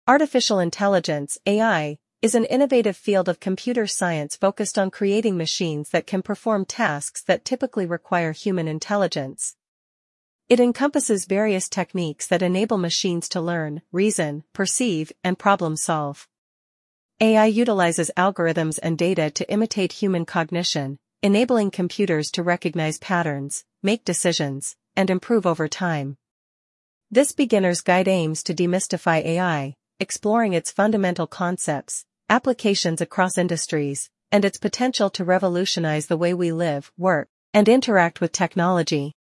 Artificial intelligence, AI, is an innovative field of computer science focused on creating machines that can perform tasks that typically require human intelligence. It encompasses various techniques that enable machines to learn, reason, perceive, and problem solve. AI utilizes algorithms and data to imitate human cognition, enabling computers to recognize patterns, make decisions, and improve over time. This beginner's guide aims to demystify AI, exploring its fundamental concepts, applications across industries, and its potential to revolutionize the way we live, work, and interact with technology.